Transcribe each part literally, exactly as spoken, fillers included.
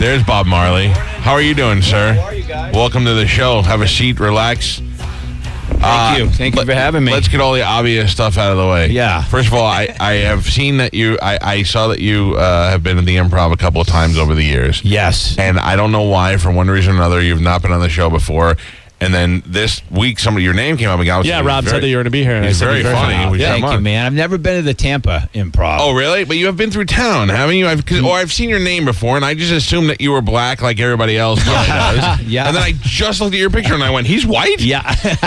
There's Bob Marley. How are you doing, sir? How are you guys? Welcome to the show. Have a seat, relax. Thank uh, you. Thank you for having me. Let's get all the obvious stuff out of the way. Yeah. First of all, I, I have seen that you, I, I saw that you uh, have been at the Improv a couple of times over the years. Yes. And I don't know why, for one reason or another, you've not been on the show before. And then this week, somebody, your name came up and got. Yeah, Rob very, said that you were going to be here. And he's very funny. funny. Thank you, man. I've never been to the Tampa Improv. Oh, really? But you have been through town, haven't you? I've, oh, I've seen your name before, and I just assumed that you were black like everybody else probably does. Yeah. And then I just looked at your picture, and I went, he's white? Yeah.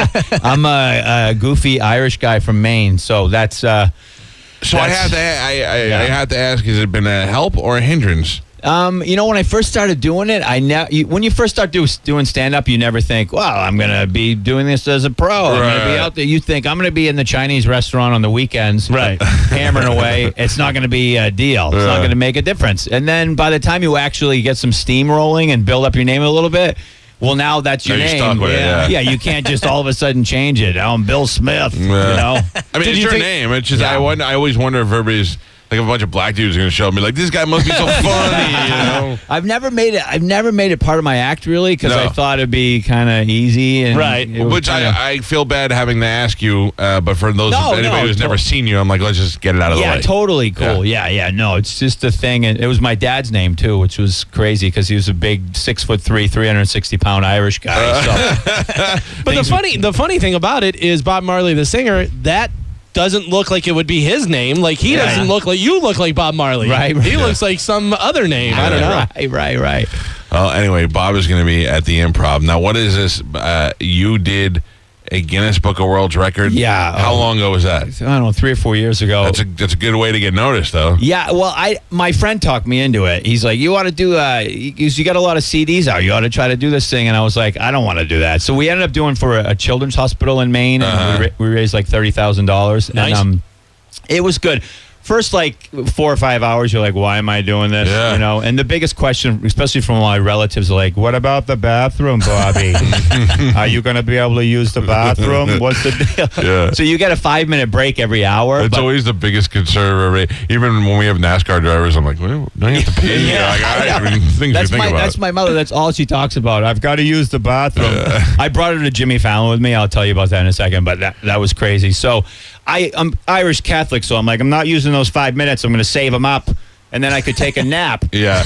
I'm a, a goofy Irish guy from Maine, so that's... Uh, so that's, I have to I, I, yeah. I have to ask, has it been a help or a hindrance? Um, you know, when I first started doing it, I ne- you, when you first start do, doing stand-up, you never think, well, I'm going to be doing this as a pro. I'm right. going to be out there. You think, I'm going to be in the Chinese restaurant on the weekends, right? hammering away. It's not going to be a deal. It's yeah. not going to make a difference. And then by the time you actually get some steam rolling and build up your name a little bit, well, now that's your now name. Stuck with yeah. It, yeah. yeah, you can't just all of a sudden change it. I'm Bill Smith, yeah. you know? I mean, Did it's you your think- name. It's just, yeah. I, wonder, I always wonder if everybody's... Like, a bunch of black dudes are going to show up and be like, this guy must be so funny, you know? I've never made it. I've never made it part of my act, really, because No. I thought it'd be kind of easy. And Right. Which kinda, I, I feel bad having to ask you, uh, but for those No, anybody no, who's to- never seen you, I'm like, let's just get it out of yeah, the way. totally cool. Yeah. yeah, yeah. No, it's just a thing, and it was my dad's name too, which was crazy because he was a big six foot three, three hundred sixty pound Irish guy. Uh. So. But the funny, the funny thing about it is Bob Marley, the singer, that doesn't look like it would be his name. Like he Yeah. doesn't look like you look like Bob Marley. Right, He right. looks like some other name. I don't know. Right, right, right. Well, anyway, Bob is going to be at the Improv. Now, what is this? Uh, you did a Guinness Book of World Record? Yeah. How Oh. long ago was that? I don't know, three or four years ago. That's a that's a good way to get noticed, though. Yeah, well, I my friend talked me into it. He's like, you ought to do, uh, you, you got a lot of C Ds out. You ought to try to do this thing. And I was like, I don't want to do that. So we ended up doing for a, a children's hospital in Maine. And Uh-huh. we, ra- we raised like thirty thousand dollars. Nice. And um, it was good. First, like, four or five hours, you're like, why am I doing this? Yeah. You know, and the biggest question, especially from my relatives, are like, what about the bathroom, Bobby? Are you going to be able to use the bathroom? What's the deal? Yeah. So you get a five-minute break every hour. It's but- always the biggest concern of everybody. Even when we have NASCAR drivers, I'm like, well, don't you have to pee? Yeah. Like, all right, I mean, things That's you think my about. that's my mother. That's all she talks about. I've got to use the bathroom. I brought her to Jimmy Fallon with me. I'll tell you about that in a second. But that that was crazy. So I I'm Irish Catholic, so I'm like I'm not using those five minutes. I'm going to save them up, and then I could take a nap. Yeah.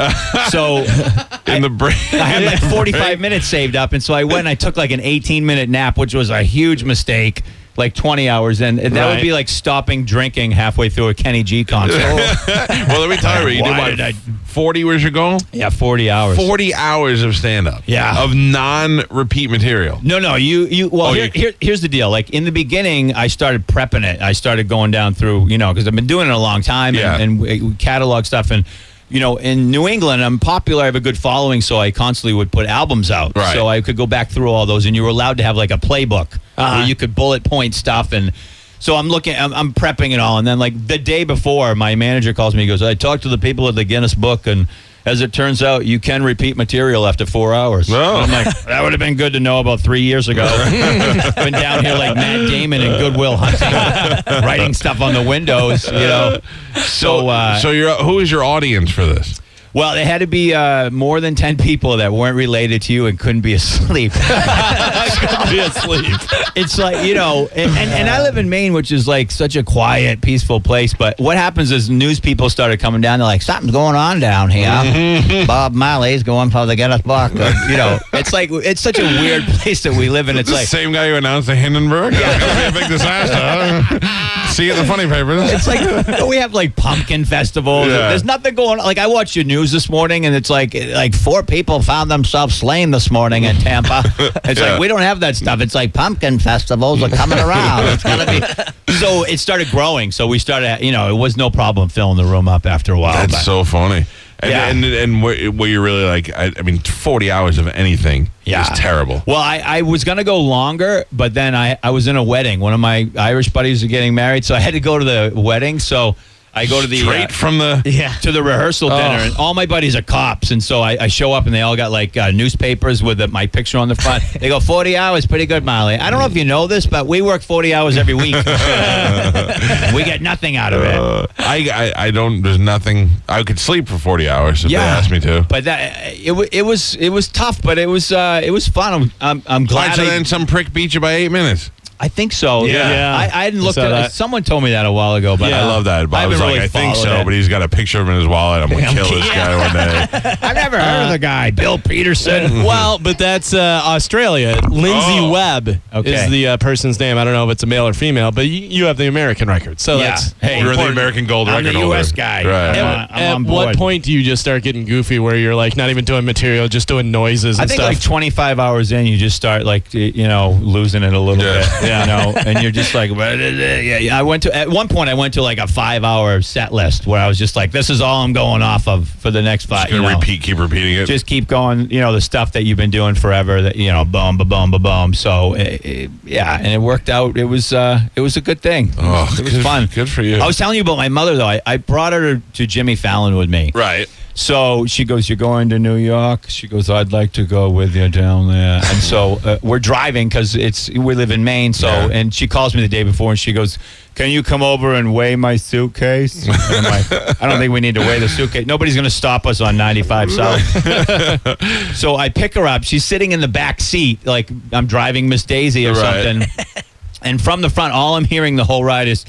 So In the break. I had like forty-five minutes saved up, and so I went and I took like an eighteen minute nap, which was a huge mistake. Like twenty hours, and that Right. would be like stopping drinking halfway through a Kenny G concert. Well, let me tell you, you did Why what, did I- forty was your goal? Yeah, forty hours. forty hours of stand-up. Yeah. Of non-repeat material. No, no, you, you. Well, Oh, here, you- here, here's the deal. Like in the beginning, I started prepping it. I started going down through, you know, because I've been doing it a long time, Yeah. and, and we, we catalog stuff. And you know, in New England, I'm popular. I have a good following, so I constantly would put albums out. Right. So I could go back through all those, and you were allowed to have like a playbook Uh-huh. where you could bullet point stuff. And so I'm looking, I'm, I'm prepping it all, and then like the day before, my manager calls me. He goes, "I talked to the people at the Guinness Book, and." As it turns out, you can repeat material after four hours. Oh. I'm like, that would have been good to know about three years ago. Been down here like Matt Damon and Goodwill Hunting, writing stuff on the windows, you know. So, uh, so you're, who is your audience for this? well, it had to be uh, more than ten people that weren't related to you and couldn't be asleep. Couldn't be asleep. It's like, you know, and, and, and I live in Maine, which is like such a quiet, peaceful place. But what happens is news people started coming down. They're like, something's going on down here. Bob Marley's going for the Guinness Book. Or, you know, it's like, it's such a weird place that we live in. It's the like, same guy who announced the Hindenburg? Yeah. It's going to be a big disaster. See it in the funny papers. it's like, we have like pumpkin festivals. Yeah. There's nothing going on. Like, I watched your news this morning, and it's like, like four people found themselves slain this morning in Tampa. It's Yeah. like, we don't have that stuff. It's like pumpkin festivals are coming around. It's gonna be. So it started growing. So we started, you know, it was no problem filling the room up after a while. That's but- so funny. And, Yeah. and, and what, what you're really like, I, I mean, forty hours of anything Yeah. is terrible. Well, I, I was going to go longer, but then I, I was in a wedding. One of my Irish buddies was getting married, so I had to go to the wedding. So I go to the Straight uh, from the. Yeah. to the rehearsal dinner, Oh. and all my buddies are cops, and so I, I show up, and they all got like uh, newspapers with uh, my picture on the front. They go, forty hours, pretty good, Molly. I don't know if you know this, but we work forty hours every week. We get nothing out of it. Uh, I, I I don't. There's nothing. I could sleep for forty hours if they asked me to. But that it, wa- it was it was tough, but it was uh, it was fun. I'm I'm, I'm All glad. right, so I, then some prick beat you by eight minutes. I think so. Yeah. Yeah. I, I hadn't I looked saw at that. it. Someone told me that a while ago, but Yeah. I love that. But I, I was haven't like, really I think followed so, it. but he's got a picture of him in his wallet. I'm gonna I'm kill this kidding. guy one day. I've never heard of the guy, Bill Peterson. Well, but that's uh, Australia. Lindsay Oh. Webb Okay. is the uh, person's name. I don't know if it's a male or female, but you, you have the American record. So Yeah. that's Hey, You're the important. American gold I'm record the U S holder. guy. Right. I'm At, on- I'm at on what board. point do you just start getting goofy where you're like not even doing material, just doing noises and I think stuff? like twenty-five hours in, you just start like y- you know losing it a little Yeah. bit, you know, and you're just like, "Well, yeah, yeah." I went to at one point I went to like a five-hour set list where I was just like, this is all I'm going off of for the next five. Just gonna you know. repeat, keep repeating it. Just keep going, you know, the stuff that you've been doing forever. That you know, boom, ba boom, ba boom. So it, it, yeah, and it worked out. It was uh, it was a good thing. It was, Oh, it was good- fun. good for you. I was telling you about my mother though. I, I brought her to, to Jimmy Fallon with me. right. So she goes, "You're going to New York?" She goes, "I'd like to go with you down there." And so uh, we're driving because it's we live in Maine. So Yeah. and she calls me the day before and she goes, "Can you come over and weigh my suitcase?" And I'm like, "I don't think we need to weigh the suitcase. Nobody's going to stop us on ninety-five South." So I pick her up. She's sitting in the back seat, like I'm driving Miss Daisy or Right. something. And from the front, all I'm hearing the whole ride is.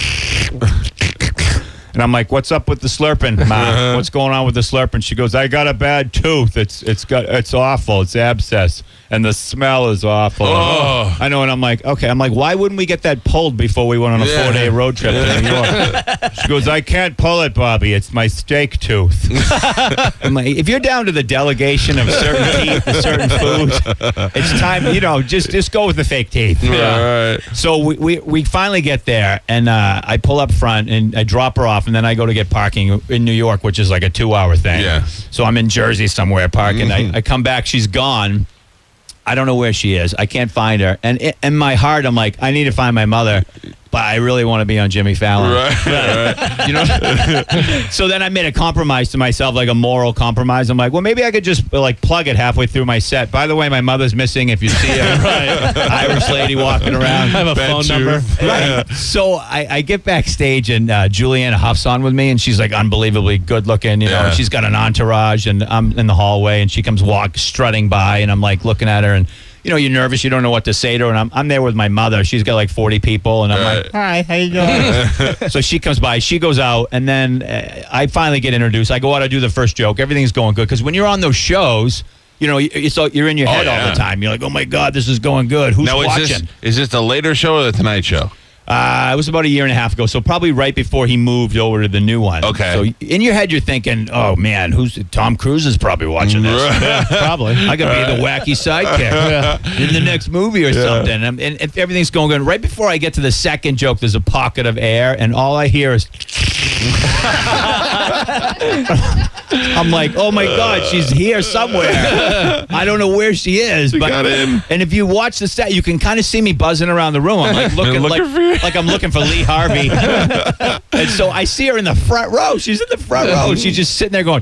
And I'm like, "What's up with the slurping, Ma? What's going on with the slurping?" She goes, "I got a bad tooth. It's it's got it's awful. It's abscess, and the smell is awful." Oh. I know, and I'm like, "Okay." I'm like, "Why wouldn't we get that pulled before we went on a Yeah. four day road trip to New York?" She goes, "I can't pull it, Bobby. It's my steak tooth." I'm like, "If you're down to the delegation of certain teeth, and certain foods, it's time. You know, just just go with the fake teeth." Right. So we, we, we finally get there, and uh, I pull up front, and I drop her off, and then I go to get parking in New York, which is like a two-hour thing. Yeah. So I'm in Jersey somewhere parking. Mhm. I, I come back, she's gone. I don't know where she is. I can't find her. And i- in my heart, I'm like, I need to find my mother, but I really want to be on Jimmy Fallon. Right. right. You know. So then I made a compromise to myself, like a moral compromise. I'm like, well, maybe I could just uh, like plug it halfway through my set. By the way, my mother's missing. If you see her, Right. Irish lady walking around. I have a Bad phone tooth. number. Right. So I, I get backstage and uh, Juliana Huff's on with me, and she's like unbelievably good looking. You know, Yeah. she's got an entourage, and I'm in the hallway, and she comes walk strutting by, and I'm like looking at her, and you know, you're nervous, you don't know what to say to her, and I'm I'm there with my mother. She's got like forty people, and I'm Right. like, "Hi, how you doing?" So she comes by, she goes out, and then uh, I finally get introduced. I go out, I do the first joke. Everything's going good because when you're on those shows. You know, you- it's all, you're in your Oh, head all yeah. the time. You're like, oh my God, this is going good. Who's Now, is watching? this is this the later show or the Tonight Show? Uh, it was about a year and a half ago, so probably right before he moved over to the new one. Okay. So in your head, you're thinking, "Oh man, who's Tom Cruise is probably watching this? Right. Yeah, probably. I could be the wacky sidekick in the next movie or something." And, and if everything's going good, right before I get to the second joke, there's a pocket of air, and all I hear is. I'm like, oh my God, she's here somewhere. I don't know where she is. She but got in. And if you watch the set, you can kind of see me buzzing around the room. I'm like looking, Looking like, for you. like I'm looking for Lee Harvey. And so I see her in the front row. She's in the front row. She's just sitting there going.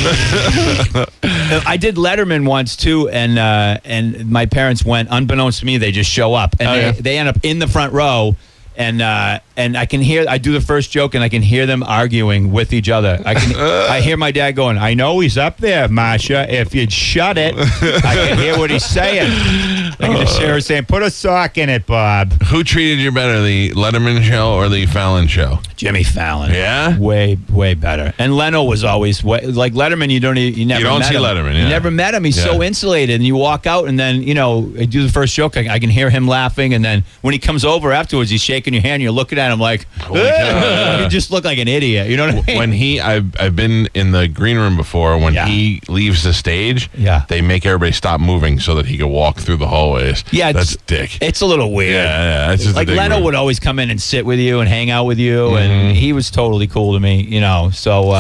I did Letterman once too, and uh, and my parents went, unbeknownst to me, they just show up, and Oh, they, yeah. they end up in the front row. And uh, and I can hear I do the first joke and I can hear them arguing with each other. I can I hear my dad going, "I know he's up there, Masha. If you'd shut it, I can hear what he's saying." I can just hear her saying, "Put a sock in it, Bob." Who treated you better, the Letterman show or the Fallon show? Jimmy Fallon. Yeah? Way, way better. And Leno was always, way, like Letterman, you don't, e- you never You don't met see him. Letterman, You yeah. never met him. He's so Yeah. insulated. And you walk out and then, you know, I do the first joke. I, I can hear him laughing. And then when he comes over afterwards, he's shaking your hand. You're looking at him like, Holy cow. you just look like an idiot. You know what I mean? When he, I've, I've been in the green room before. When Yeah. he leaves the stage, Yeah. they make everybody stop moving so that he can walk through the hallways. Yeah, that's it's- dick. It's a little weird. Yeah, yeah, it's just a like dick Leno move. would always come in and sit with you and hang out with you, and Mhm. he was totally cool to me, you know. So, uh,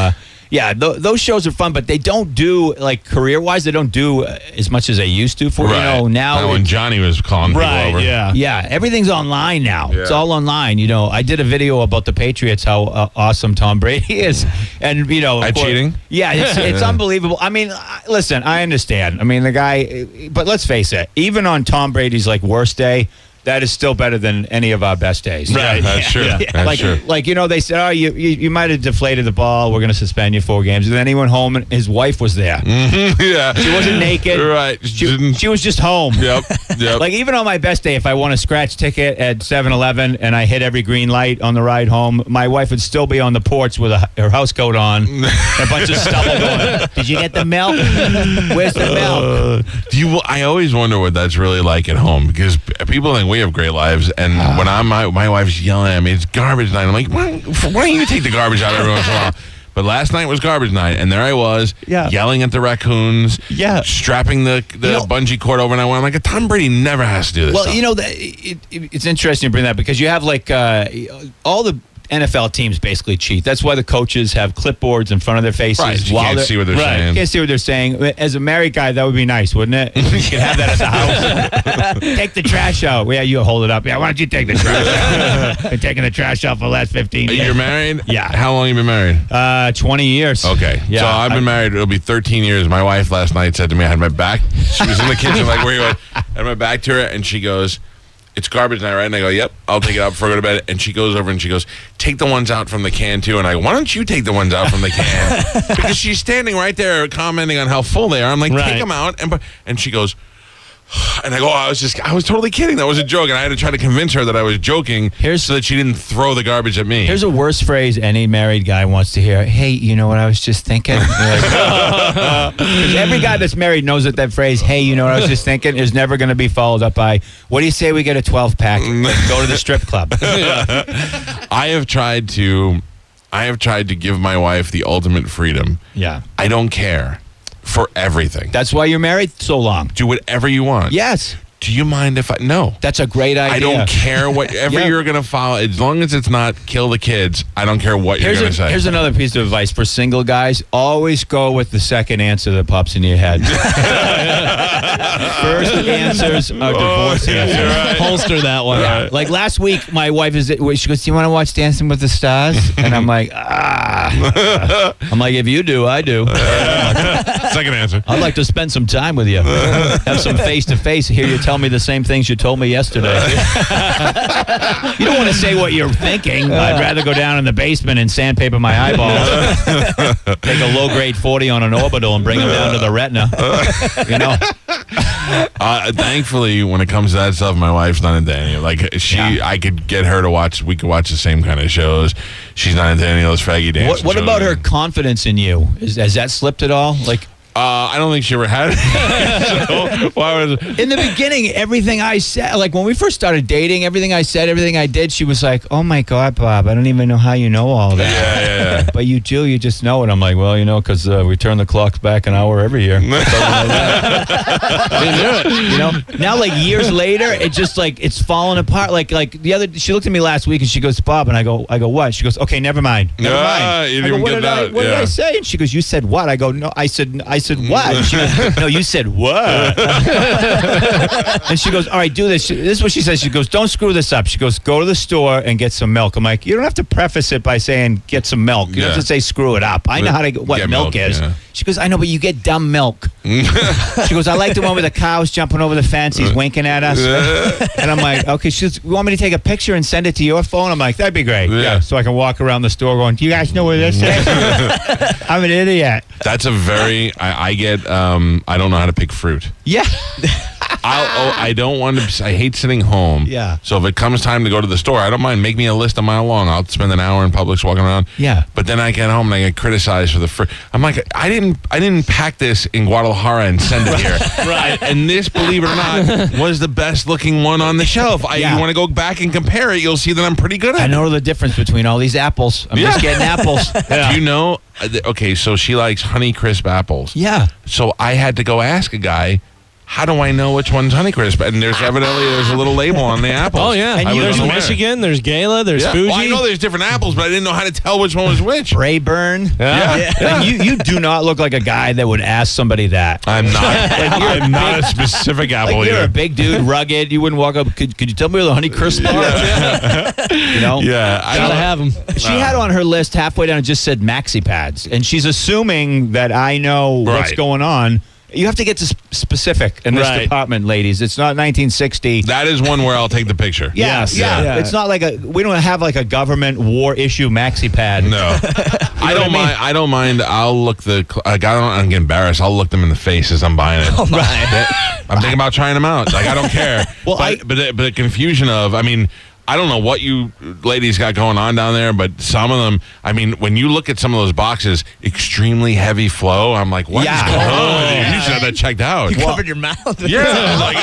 Yeah, th- those shows are fun, but they don't do, like, career-wise, they don't do uh, as much as they used to for, Right. you know, now. Now when Johnny was calling Right, people over. yeah. Yeah, everything's online now. It's Yeah. all online. You know, I did a video about the Patriots, how uh, awesome Tom Brady is, and you know, of At course- cheating? Yeah, it's, it's unbelievable. I mean, I- listen, I understand. I mean, the guy, but let's face it. Even on Tom Brady's like worst day, that is still better than any of our best days. Right, that's true. That's like, true. like you know, they said, "Oh, you you, you might have deflated the ball. We're going to suspend you four games." And then he went home, and his wife was there. yeah. She wasn't naked. Right. She, Didn't- she was just home. Yep. Yep. Like, even on my best day, if I won a scratch ticket at seven eleven and I hit every green light on the ride home, my wife would still be on the porch with a, her house coat on and a bunch of stubble going, "Did you get the milk? Where's the milk?" Do you? I always wonder what that's really like at home because people think we have great lives, and when I'm my my wife's yelling at me, it's garbage night. I'm like, why, why don't you take the garbage out every once in a while? But last night was garbage night, and there I was, Yeah. yelling at the raccoons, Yeah. strapping the the You know- bungee cord over, and I went, I'm like, Tom Brady never has to do this. Well, stuff. you know, that it, it, it's interesting to bring that because you have like uh, all the N F L teams basically cheat. That's why the coaches have clipboards in front of their faces. right? You while can't they're- see what they're Right. saying. You can't see what they're saying. As a married guy, that would be nice, wouldn't it? You could have that at the house. Take the trash out. Yeah, you hold it up. Yeah, why don't you take the trash out? Been taking the trash out for the last fifteen years. You're married? Yeah. How long you been married? Uh, twenty years. Okay. Yeah. So I've been I- married. It'll be thirteen years. My wife last night said to me, I had my back. She was in the kitchen, like, where you at? I had my back to her, and she goes, it's garbage night, right? And I go, yep, I'll take it out before I go to bed. And she goes over and she goes, take the ones out from the can, too. And I go, why don't you take the ones out from the can? Because she's standing right there commenting on how full they are. I'm like, Right. take them out. And, and she goes, and I go, oh, I was just, I was totally kidding. That was a joke. And I had to try to convince her that I was joking Here's- so that she didn't throw the garbage at me. Here's a worse phrase any married guy wants to hear. Hey, you know what I was just thinking? You're like, 'cause every guy that's married knows that that phrase, hey, you know what I was just thinking, is never going to be followed up by, what do you say we get a twelve pack? Go to the strip club. I have tried to I have tried to give my wife the ultimate freedom. Yeah. I don't care for everything. That's why you're married so long. Do whatever you want. Yes. Do you mind if I no? That's a great idea. I don't care whatever Yeah. you're going to follow as long as it's not kill the kids. I don't care what Here's, you're a, going to say. here's another piece of advice for single guys. Always go with the second answer that pops in your head. First answers are divorce answers. Holster that one. Yeah. Like last week, my wife is. She goes, "Do you want to watch Dancing with the Stars?" And I'm like, "Ah." I'm like, "If you do, I do. Second answer. I'd like to spend some time with you, have some face to face. Hear you tell me the same things you told me yesterday." You don't want to say what you're thinking. I'd rather go down in the basement and sandpaper my eyeballs, take a low grade forty on an orbital, and bring them down to the retina. You know. Uh, thankfully, when it comes to that stuff, my wife's not into any. Like she, Yeah. I could get her to watch. We could watch the same kind of shows. She's not into any of those faggy dances. What, what about her confidence in you? Is, has that slipped at all? Like. Uh, I don't think she ever had it. So, why was it? In the beginning, everything I said, like when we first started dating, everything I said, everything I did, she was like, "Oh my God, Bob, I don't even know how you know all that." Yeah, yeah, yeah. But you do, you just know it. I'm like, well, you know, because uh, we turn the clocks back an hour every year. You know, now like years later, it just like it's falling apart. Like like the other, she looked at me last week and she goes, "Bob," and I go, I go, "What?" She goes, "Okay, never mind, never Ah, mind." you I didn't go, what get did that, I, what did yeah. I say? And she goes, "You said what?" I go, "No, I said, I said what?" And she goes, "No, you said what?" And she goes, "All right, do this." She, this is what she says. She goes, "Don't screw this up." She goes, "Go to the store and get some milk." I'm like, you don't have to preface it by saying get some milk. You don't Yeah. have to say screw it up. I know how to what Get milk, milk, is. yeah. She goes, "I know, but you get dumb milk." She goes, "I like the one with the cows jumping over the fence. He's winking at us." And I'm like, "Okay." She goes, "You want me to take a picture and send it to your phone?" I'm like, "That'd be great." Yeah. Yeah. So I can walk around the store going, "Do you guys know where this is?" I'm an idiot. That's a very. I, I get. Um, I don't know how to pick fruit. Yeah. I'll, oh, I don't want to. I hate sitting home. Yeah. So if it comes time to go to the store, I don't mind. Make me a list a mile long. I'll spend an hour in Publix walking around. Yeah. But then I get home and I get criticized for the fruit. I'm like, I didn't. I didn't pack this in Guadalajara and send it here. Right. And this, believe it or not, was the best looking one on the shelf. I, Yeah. You want to go back and compare it? You'll see that I'm pretty good at I it. know the difference between all these apples. I'm just Yeah. getting apples. Do you know? uh, th- Okay, so she likes Honey Crisp apples. Yeah. So I had to go ask a guy, how do I know which one's Honeycrisp? And there's evidently there's a little label on the apple. Oh, yeah. And And you- there's unaware. Michigan, there's Gala, there's Yeah. Fuji. Well, I know there's different apples, but I didn't know how to tell which one was which. Rayburn. Yeah. Like, you, you do not look like a guy that would ask somebody that. I'm not. you're I'm not a specific apple Like, you're either. a big dude, rugged. You wouldn't walk up. Could, could you tell me where the honey crisp are? You know? Yeah, I Gotta don't- have them. She had on her list halfway down, it just said maxi pads. And she's assuming that I know what's Right. going on. You have to get to sp- specific in this Right. department, ladies. It's not nineteen sixty. That is one where I'll take the picture. Yeah, Yes. yeah, Yeah. It's not like a. We don't have like a government war issue maxi pad. No, I what I don't mean? mind. I don't mind. I'll look the. cl- I got. I'm getting embarrassed. I'll look them in the face as I'm buying it. Right. I'm thinking about trying them out. Like I don't care. Well, but, I- but the, but the confusion of. I mean. I don't know what you ladies got going on down there, but some of them, I mean, when you look at some of those boxes, extremely heavy flow, I'm like, what is Yeah. going on? Oh, You should have that checked out. You covered your mouth. Yeah, like,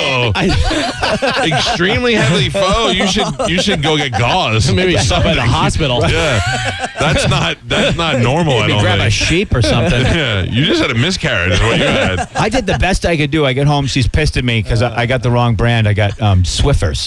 oh, extremely heavy flow. You should you should go get gauze. Maybe stop at the hospital. Yeah, that's not that's not normal. I Maybe don't grab a think. sheep or something. Yeah, you just had a miscarriage. Is what you had. I did the best I could do. I get home, she's pissed at me because I, I got the wrong brand. I got um, Swiffers.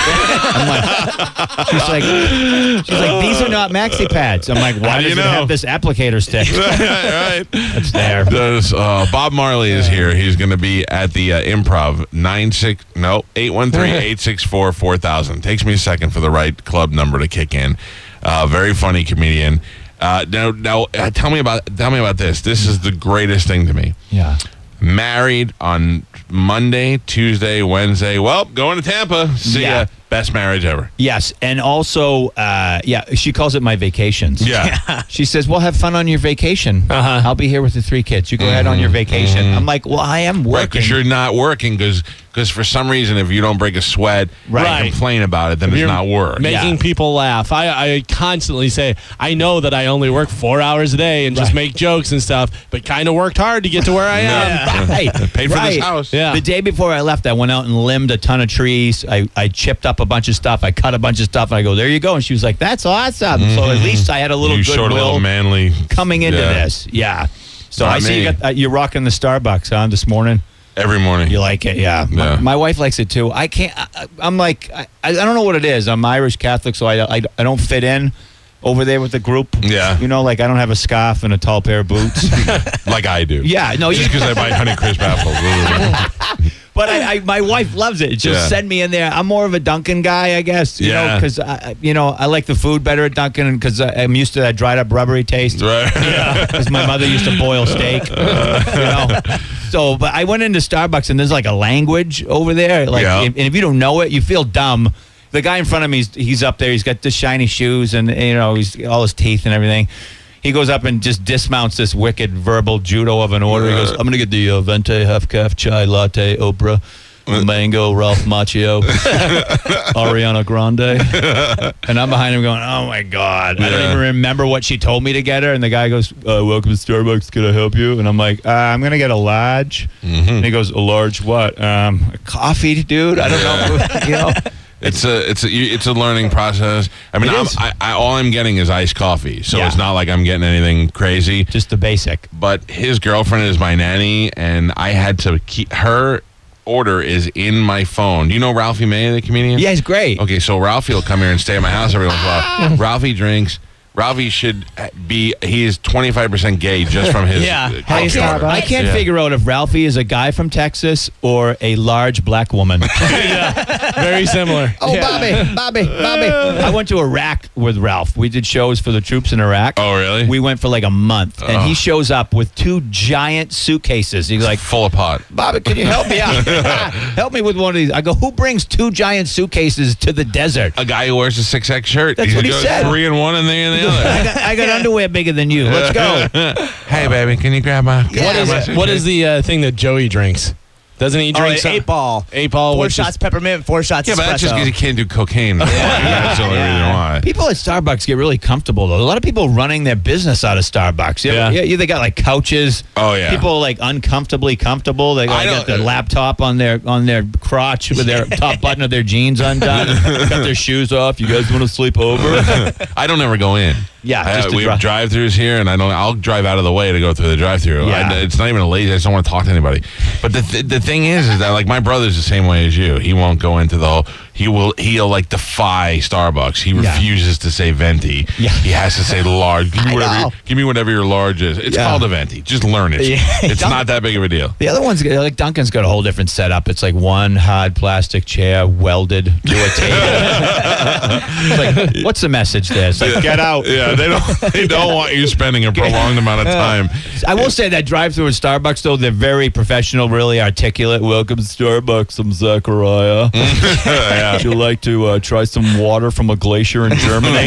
I'm like, she's like, she's like, these are not maxi pads. I'm like, How why do does you it know? have this applicator stick? Right. It's there. There's, uh, Bob Marley is here. He's going to be at the uh, Improv. Nine six no eight one three eight six four four thousand. Takes me a second for the right club number to kick in. Uh, very funny comedian. Uh, now, now uh, tell me about tell me about this. This is the greatest thing to me. Yeah. Married on Monday, Tuesday, Wednesday. Well, going to Tampa. See Yeah. ya. Best marriage ever. Yes, and also, uh, yeah, she calls it my vacations. Yeah. She says, well, have fun on your vacation. Uh-huh. I'll be here with the three kids. You go ahead on your vacation. I'm like, well, I am Right, working. because you're not working because for some reason, if you don't break a sweat Right. and complain about it, then it's You're not work. Making Yeah. people laugh. I, I constantly say, I know that I only work four hours a day and just Right. make jokes and stuff, but kind of worked hard to get to where I am. Right. Paid for Right. this house. Yeah. The day before I left, I went out and limbed a ton of trees. I, I chipped up a bunch of stuff. I cut a bunch of stuff. And I go, there you go. And she was like, that's awesome. So at least I had a little You showed a little goodwill manly. coming into Yeah. this. Yeah. So Not I see me. you got, uh, you're rocking the Starbucks, huh, this morning? Every morning. You like it, yeah. My, Yeah. my wife likes it too. I can't. I, I'm like, I, I don't know what it is. I'm Irish Catholic, so I, I, I don't fit in over there with the group. Yeah. You know, like I don't have a scarf and a tall pair of boots. Like I do. Yeah, no, Just you- because I buy Honeycrisp apples. But I, I, my wife loves it. She'll Yeah. send me in there. I'm more of a Dunkin' guy, I guess. You know, Yeah. because I, you know, I like the food better at Dunkin' because I'm used to that dried up rubbery taste. Right. Because my mother used to boil steak. you know. So, but I went into Starbucks and there's like a language over there. Like, Yeah. if, and if you don't know it, you feel dumb. The guy in front of me, he's, he's up there. He's got the shiny shoes and you know, he's all his teeth and everything. He goes up and just dismounts this wicked verbal judo of an order. He goes, I'm going to get the uh, venti half calf chai latte Oprah, mango Ralph Macchio, Ariana Grande. And I'm behind him going, oh my God. I don't Yeah. even remember what she told me to get her. And the guy goes, uh, welcome to Starbucks. Can I help you? And I'm like, uh, I'm going to get a large. Mm-hmm. And he goes, a large what? Um, a coffee, dude? I don't know. you know? It's a it's a you- it's a learning process. I mean, It I'm, is. I, I all I'm getting is iced coffee, so Yeah. it's not like I'm getting anything crazy. Just the basic. But his girlfriend is my nanny, and I had to keep her order is in my phone. Do you know Ralphie May, the comedian? Yeah, he's great. Okay, so Ralphie will come here and stay at my house every once in a while. Ralphie drinks. Ralphie should be, he is twenty-five percent gay just from his Yeah. uh, Hey, coffee Starbucks. order. I can't Yeah. figure out if Ralphie is a guy from Texas or a large black woman. Very similar. Oh, Bobby, Bobby, Bobby. I went to Iraq with Ralph. We did shows for the troops in Iraq. Oh, really? We went for like a month, and Oh. he shows up with two giant suitcases. He's like, Full of pot. Bobby, can you help me out? Help me with one of these. I go, who brings two giant suitcases to the desert? A guy who wears a six X shirt. That's He's what he got said. Three in one and three in the I other. got, I got underwear bigger than you. Let's go. Hey, baby, can you grab my... What Yeah, is but- what is the uh, thing that Joey drinks? Doesn't he Oh, drink eight some- ball. Eight ball. Four which shots is, peppermint, four shots Yeah, but that's just espresso. because he can't do cocaine. That's the only reason why. People at Starbucks get really comfortable, though. A lot of people running their business out of Starbucks. You Yeah. yeah. yeah, they got like couches. Oh, yeah. People like uncomfortably comfortable. They I got, got don't- their laptop on their on their crotch with their top button of their jeans undone. Got their shoes off. You guys want to sleep over? I don't ever go in. Yeah, I, just to we dri- have drive-throughs here, and I don't. I'll drive out of the way to go through the drive-through. Yeah. I, it's not even a lazy. I just don't want to talk to anybody. But the th- the thing is, is that like my brother's the same way as you. He won't go into the whole. He will. He'll like defy Starbucks. He Yeah. refuses to say venti. Yeah. He has to say large. Give me I whatever. know. You, give me whatever your large is. It's Yeah. called a venti. Just learn it. Yeah. It's Don't- not that big of a deal. The other one's like Duncan's got a whole different setup. It's like one hard plastic chair welded to a table. It's like, what's the message there? It's like, get out. Yeah, they don't. They don't want you spending a prolonged amount of time. I will say that drive-through at Starbucks, though, they're very professional, really articulate. Welcome to Starbucks. I'm Zachariah. Yeah. Would you like to uh, try some water from a glacier in Germany?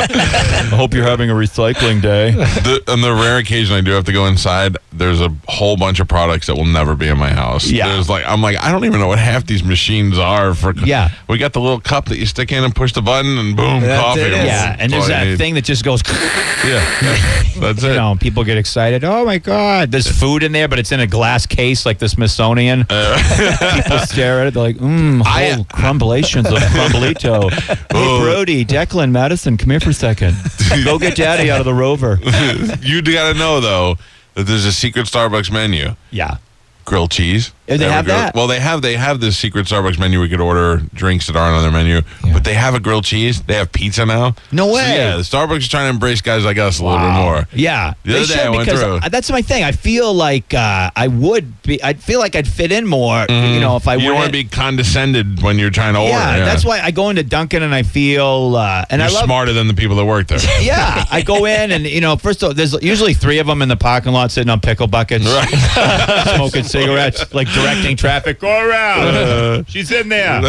I hope you're having a recycling day. The, on the rare occasion I do have to go inside, there's a whole bunch of products that will never be in my house. Yeah. There's like I'm like I don't even know what half these machines are for. Yeah. We got the little cup that you stick in and push the button and boom, That's coffee. it. Yeah, and there's That's all you that need. thing that just goes, Yeah, yeah. That's you it. know, and people get excited. Oh, my God. There's food in there, but it's in a glass case like the Smithsonian. People stare at it. They're like, mmm, I- whole crumblations of crumblito. Hey, Brody, Declan, Madison, come here for a second. Go get Daddy out of the Rover. You got to know though that there's a secret Starbucks menu. Yeah. Grilled cheese. Oh, they There we have go. that? Well, they have they have this secret Starbucks menu. We could order drinks that aren't on their menu, Yeah. but they have a grilled cheese. They have pizza now. No So, way. yeah, the Starbucks is trying to embrace guys like us a little bit more. Yeah, The they other day should I went because through. that's my thing. I feel like uh, I would be. I feel like I'd fit in more. You know, if I You don't went want to be condescended when you're trying to order. Yeah, that's why I go into Dunkin' and I feel uh, and You're I love. smarter than the people that work there. Yeah, I go in and you know, first of all, there's usually three of them in the parking lot sitting on pickle buckets, smoking cigarettes, like directing traffic. Go around. She's in there.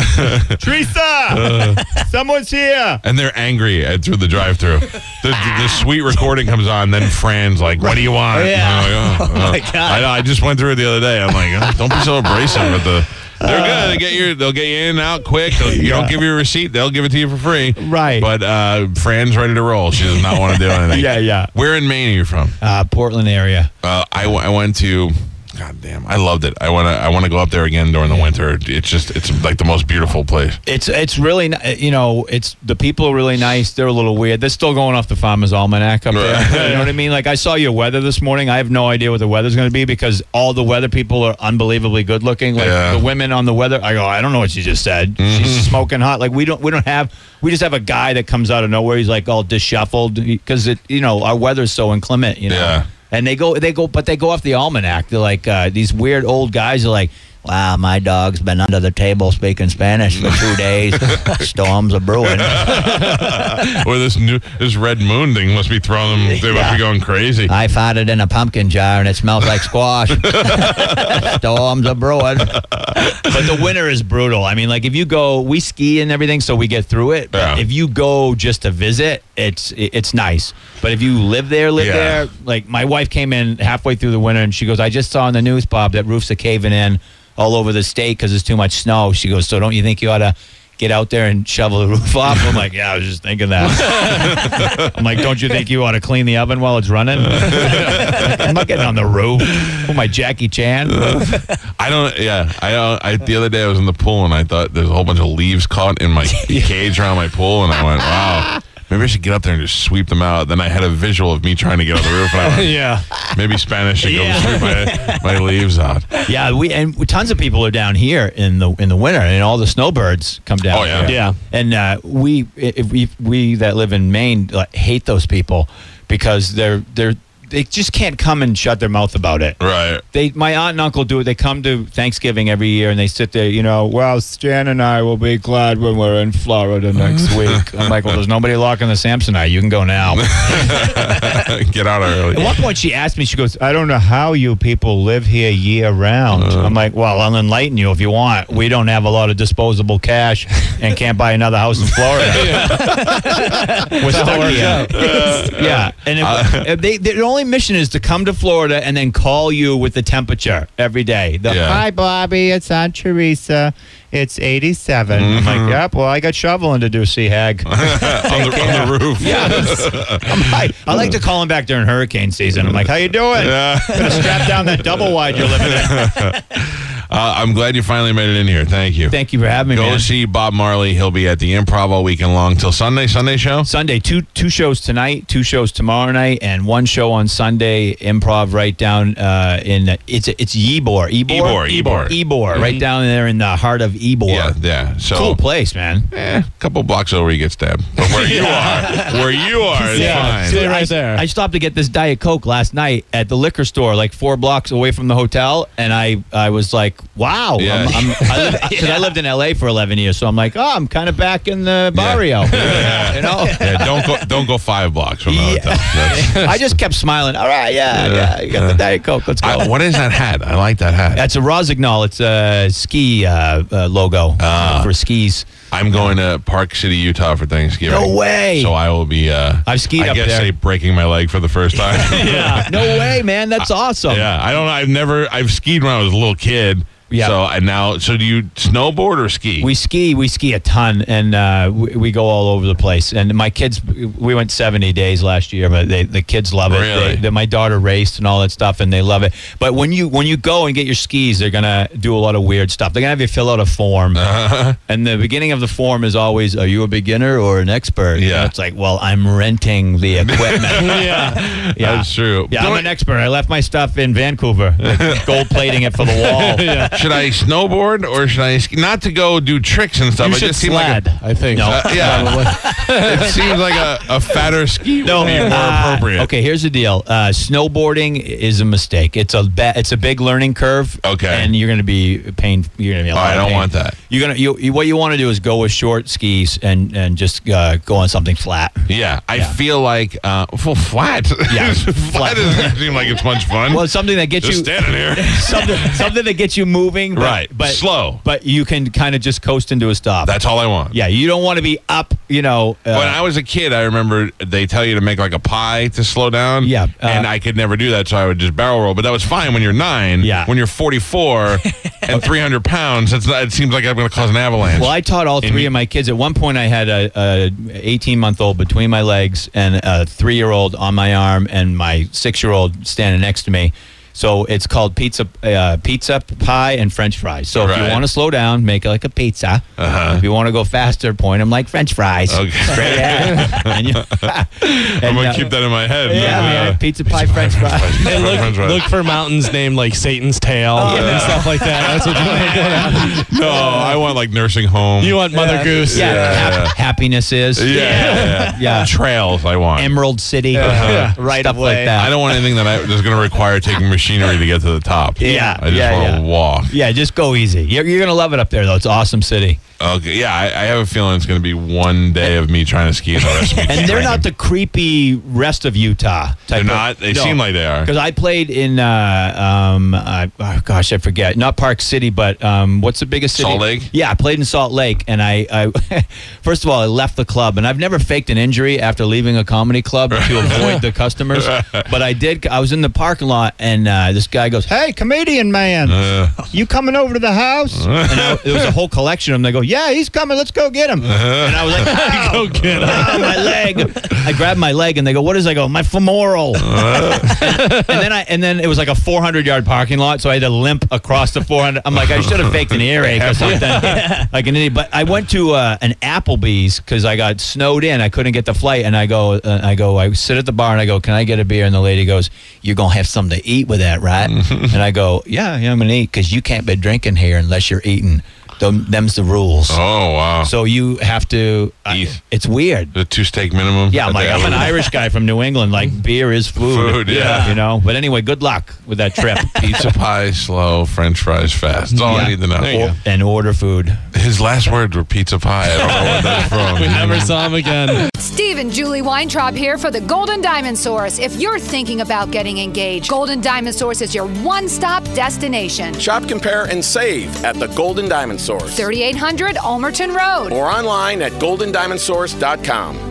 Teresa, someone's here. And they're angry at, through the drive-through. The, the, the sweet recording comes on, then Fran's like, "What do you want?" Yeah. And I'm like, oh, my oh. God. I know. I just went through it the other day. I'm like, oh, don't be so abrasive with the. They're good. They get your. They'll get you in and out quick. They'll, you don't give you a receipt. They'll give it to you for free. Right. But uh, Fran's ready to roll. She does not want to do anything. Yeah, yeah. Where in Maine are you from? Uh, Portland area. Uh, I, w- I went to. God damn, I loved it. I want to. I want to go up there again during the winter. It's just. It's like the most beautiful place. It's it's really ni- you know it's the people are really nice. They're a little weird. They're still going off the Farmer's Almanac up there. Right. You know what I mean? Like I saw your weather this morning. I have no idea what the weather's going to be because all the weather people are unbelievably good looking. Like Yeah. the women on the weather, I go, I don't know what she just said. Mm-hmm. She's smoking hot. Like we don't we don't have we just have a guy that comes out of nowhere. He's like all disheveled because it you know our weather's so inclement. You know. Yeah. And they go, they go, but they go off the almanac. They're like uh, these weird old guys are like, wow, my dog's been under the table speaking Spanish for two days. Storms are brewing. Or this new this red moon thing must be throwing them. They must Yeah. be going crazy. I farted in a pumpkin jar and it smells like squash. Storms are brewing. But the winter is brutal. I mean, like if you go, we ski and everything, so we get through it. But Yeah. if you go just to visit, it's it's nice. But if you live there, live Yeah. there, like my wife came in halfway through the winter and she goes, I just saw on the news, Bob, that roofs are caving in all over the state because there's too much snow. She goes, so don't you think you ought to get out there and shovel the roof off? I'm like, yeah, I was just thinking that. I'm like, don't you think you ought to clean the oven while it's running? I'm not getting on the roof. Oh, my Jackie Chan. I don't. Yeah, I don't. I the other day I was in the pool and I thought there's a whole bunch of leaves caught in my cage around my pool, and I went, wow. Maybe I should get up there and just sweep them out. Then I had a visual of me trying to get on the roof, and I went, Yeah. maybe Spanish should Yeah. go sweep my, my leaves out. Yeah, we and tons of people are down here in the in the winter, and all the snowbirds come down. Oh, yeah. here. Yeah. And uh, we if we we that live in Maine like, hate those people because they're they're they just can't come and shut their mouth about it. Right. They, my aunt and uncle do it. They come to Thanksgiving every year and they sit there, you know, well, Stan and I will be glad when we're in Florida next week. I'm like, well, there's nobody locking the Samsonite. You can go now. Get out early. At one point, she asked me, she goes, I don't know how you people live here year round. Uh. I'm like, well, I'll enlighten you if you want. We don't have a lot of disposable cash and can't buy another house in Florida. We're stuck here. Yeah. And if, if they, their only mission is to come to Florida and then call you with the temperature every day. The, Yeah. Hi, Bobby. It's Aunt Teresa. It's eighty-seven. Mm-hmm. I'm like, yep, well, I got shoveling to do, C-Hag. on, the, on the roof. Yes. I'm like, I like to call him back during hurricane season. I'm like, how you doing? Yeah. Gonna strap down that double wide you're living in. Uh, I'm glad you finally made it in here. Thank you. Thank you for having me, Go man. see Bob Marley. He'll be at the Improv all weekend long till Sunday. Sunday show? Sunday, two two shows tonight, two shows tomorrow night, and one show on Sunday. Improv right down uh, in it's it's Ybor, Ybor, Ybor, Ybor. Ybor, right down there in the heart of Ybor. Yeah, yeah. So, Cool place, man. Eh, a couple blocks over, you get stabbed. But where you are, where you are is Yeah. fine. Stay right I, there. I stopped to get this Diet Coke last night at the liquor store, like four blocks away from the hotel, and I, I was like, "Wow!" Yeah. I'm, I'm, I, lived, 'cause I lived in L A for eleven years, so I'm like, "Oh, I'm kind of back in the barrio." Yeah. You know. Yeah, don't go, don't go five blocks from the Yeah. hotel. That's, I just kept smiling. All right, yeah, Yeah. yeah, you got the Diet Coke. Let's go. I, what is that hat? I like that hat. That's a Rosignol. It's a ski uh, uh, logo Ah. for skis. I'm going to Park City, Utah for Thanksgiving. No way. So I will be. Uh, I've skied I up guess there. say breaking my leg for the first time. Yeah. No way, man. That's awesome. Yeah, I don't know. I've never. I've skied when I was a little kid. Yeah. So I now. So do you snowboard or ski? We ski, we ski a ton, and uh, we, we go all over the place. And my kids, we went seventy days last year, but they, the kids love it. Really? They, they, my daughter raced and all that stuff, and they love it. But when you when you go and get your skis, they're gonna do a lot of weird stuff. They're gonna have you fill out a form, Uh-huh. and the beginning of the form is always, "Are you a beginner or an expert?" Yeah. And it's like, "Well, I'm renting the equipment." yeah. Yeah. That's true. Yeah, I'm Don't- an expert. I left my stuff in Vancouver, like gold plating it for the wall. Should I snowboard or should I ski? Not to go do tricks and stuff. You it should just seems sled, like I think. No. a, uh, yeah. It seems like a, a fatter ski No, would be more uh, appropriate. Okay, here's the deal. Uh, snowboarding is a mistake. It's a ba- it's a big learning curve. Okay. and you're going to be pain. You're going to be. A Oh, lot I of don't pain. want that. You're gonna. You, you what you want to do is go with short skis and and just uh, go on something flat. Yeah, I Yeah. feel like uh, well, flat. Yeah, flat flat. doesn't seem like it's much fun. Well, something that gets just you standing here. something something that gets you moving. But, Right, but slow. But you can kind of just coast into a stop. That's all I want. yeah. You don't want to be up. You know. Uh, When I was a kid, I remember they tell you to make like a pie to slow down. Yeah, uh, and I could never do that, so I would just barrel roll. But that was fine when you're nine. Yeah. When you're forty-four and three hundred pounds, that's not, it seems like I'm going to cause an avalanche. Well, I taught all three And- of my kids. At one point, I had a, a eighteen month old between my legs and a three year old on my arm, and my six year old standing next to me. So it's called pizza, uh, pizza pie and French fries. So if Right. you want to slow down, make it like a pizza. Uh-huh. If you want to go faster, point them like French fries. Okay. Straight ahead. And you- I'm and, going to uh, keep that in my head. Yeah, Uh, man, pizza pie, French fries. And look, French fries. look for mountains named like Satan's Tail Oh, and yeah. stuff like that. That's what you want to go down. No, I want like nursing home. You want Mother Goose. Yeah, Yeah, hap- yeah. happiness is. yeah, yeah, yeah. Yeah. Trails I want. Emerald City. Yeah. Right Stuff up like way. that. I don't want anything that I, that's going to require taking machinery to get to the top. Yeah, I just yeah, want yeah. to walk. Yeah, just go easy. You're, you're gonna love it up there, though. It's an awesome city, Okay, yeah, I, I have a feeling it's going to be one day of me trying to ski and the rest of me and they're not drinking. the creepy rest of Utah. They're not. They seem like they are. Because I played in, uh, um, uh, oh gosh, I forget, not Park City, but um, what's the biggest city? Salt Lake? Yeah, I played in Salt Lake, and I, I first of all, I left the club, and I've never faked an injury after leaving a comedy club to avoid the customers, but I did. I was in the parking lot, and uh, this guy goes, "Hey, comedian man, Uh, you coming over to the house?" And I, there was a whole collection of them. They go, "Yeah, he's coming. Let's go get him." And I was like, "Ow, Go get him. ow, my leg!" I grabbed my leg, and they go, "What is?" I go, "My femoral." and then I and then it was like a four hundred yard parking lot, so I had to limp across the four hundred. I'm like, I should have faked an earache or something, like an idiot. But I went to uh, an Applebee's because I got snowed in. I couldn't get the flight, and I go, uh, I go, I sit at the bar, and I go, "Can I get a beer?" And the lady goes, "You're gonna have something to eat with that, right?" And I go, "Yeah, yeah, I'm gonna eat because you can't be drinking here unless you're eating. Them, them's the rules." oh wow. So you have to. Uh, Eat. it's weird. The two steak minimum. Yeah, I'm at like the I'm an Applebee's. Irish guy from New England. Like beer is food. Food, yeah. You know. But anyway, good luck with that trip. Pizza pie, slow, French fries, fast. That's all Yeah. I need to know. There you Or- and order food. His last words were pizza pie. I don't know what that's from. We never saw him again. Steve and Julie Weintraub here for the Golden Diamond Source. If you're thinking about getting engaged, Golden Diamond Source is your one-stop destination. Shop, compare, and save at the Golden Diamond Source. thirty-eight hundred Almerton Road. Or online at golden diamond source dot com.